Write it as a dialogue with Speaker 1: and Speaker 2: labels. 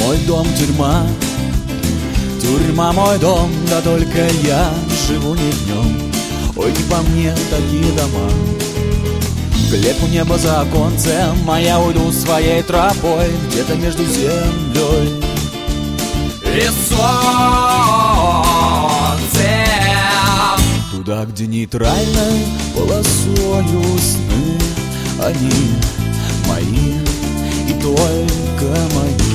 Speaker 1: Мой дом тюрьма, тюрьма мой дом, да только я живу не в нем. Ой, не по мне такие дома. Клетку неба за оконцем, а я уйду своей тропой где-то между землей и солнцем. Туда, где нейтральной полосою сны, они мои и только мои.